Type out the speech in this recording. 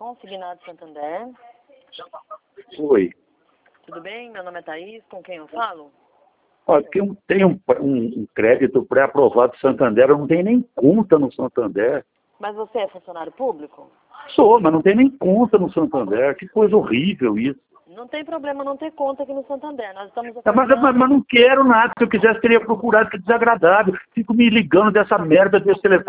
Consignado Santander. Oi. Tudo bem? Meu nome é Thaís. Com quem eu falo? Olha, porque eu tenho um crédito pré-aprovado do Santander, eu não tenho nem conta no Santander. Mas você é funcionário público? Sou, mas não tenho nem conta no Santander. Que coisa horrível isso. Não tem problema não ter conta aqui no Santander. Nós estamos Mas não quero nada. Se eu quisesse, teria procurado, que desagradável. Fico me ligando dessa merda desse telefone.